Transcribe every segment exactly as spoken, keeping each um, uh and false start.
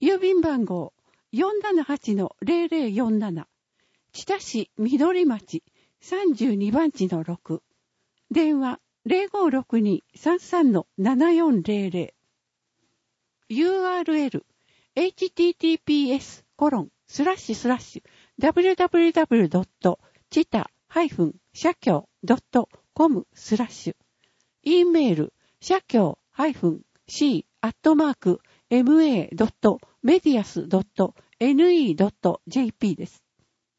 郵便番号 よんななはちのゼロゼロよんなな、知多市緑町さんじゅうにばんちのろく、電話 ゼロごろくに さんさんのななよんゼロゼロ、ユーアールエル エイチティーティーピーエス コロンスラッシュスラッシュ ダブリューダブリューダブリュー ドット チタ 社協 ドット コム スラッシュ、 E メール社協 -c アットマーク エムエー ドット メディアス ドット エヌイー ドット ジェーピー です。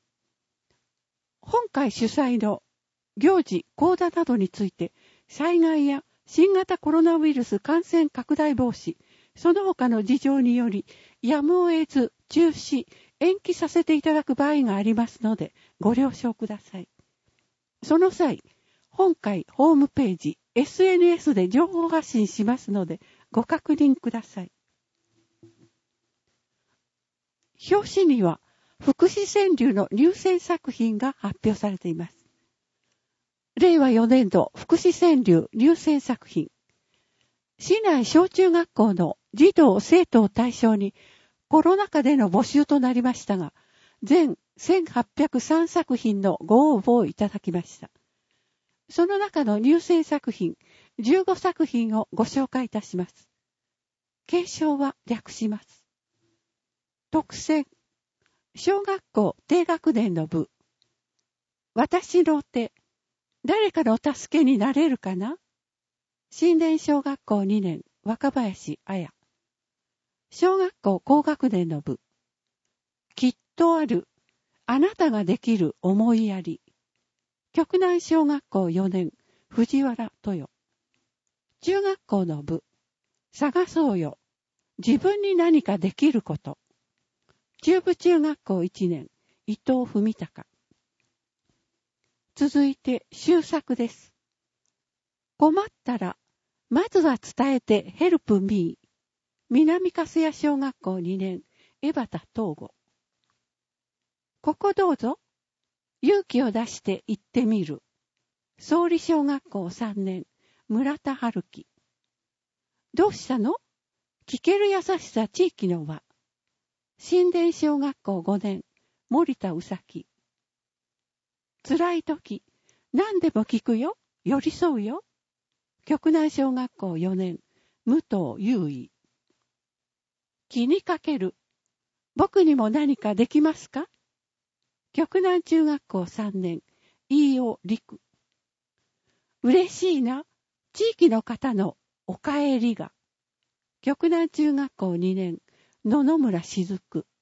本会主催の行事、講座などについて、災害や新型コロナウイルス感染拡大防止、その他の事情により、やむを得ず中止、延期させていただく場合がありますので、ご了承ください。その際、本会ホームページ、エスエヌエス で情報発信しますので、ご確認ください。表紙には、福祉川柳の入選作品が発表されています。れいわよねんど福祉川柳入選作品。市内小中学校の児童生徒を対象にコロナ禍での募集となりましたが、全せんはっぴゃくさんさく品のご応募をいただきました。その中の入選作品じゅうごさく品をご紹介いたします。継承は略します。特選、小学校低学年の部。私の手、誰かの助けになれるかな？新田小学校にねん、若林彩。小学校高学年の部。きっとある、あなたができる思いやり。極南小学校よねん、藤原豊。中学校の部。探そうよ、自分に何かできること。中部中学校いちねん、伊藤文隆。続いて、修作です。困ったら、まずは伝えてヘルプミー。南粕谷小学校にねん、江端東吾。ここどうぞ。勇気を出して行ってみる。総理小学校さんねん、村田春樹。どうしたの？聞ける優しさ地域の輪。新田小学校ごねん、森田うさき。辛い時、何でも聞くよ、寄り添うよ。極南小学校よねん、武藤優衣。気にかける、僕にも何かできますか？極南中学校さんねん、飯尾陸。嬉しいな、地域の方のお帰りが。極南中学校にねん、野々村雫。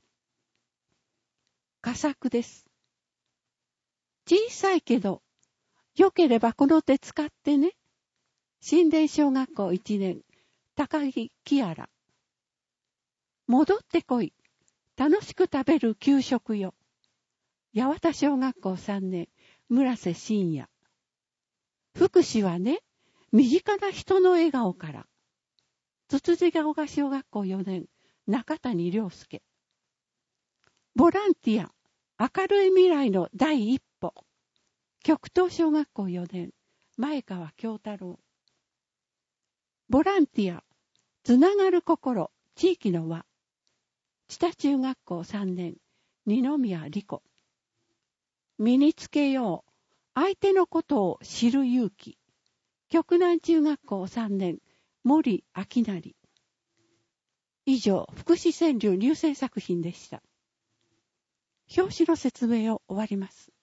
佳作です。小さいけど、よければこの手使ってね。新田小学校いちねん、高木キアラ。戻ってこい、楽しく食べる給食よ。八幡小学校さんねん、村瀬信也。福祉はね、身近な人の笑顔から。つつじが丘小学校よねん、中谷良介。ボランティア、明るい未来の第一歩。極東小学校よねん、前川京太郎。ボランティア、つながる心、地域の輪。知多中学校さんねん、二宮理子。身につけよう、相手のことを知る勇気。極南中学校さんねん、森明成。以上、福祉川柳入選作品でした。表紙の説明を終わります。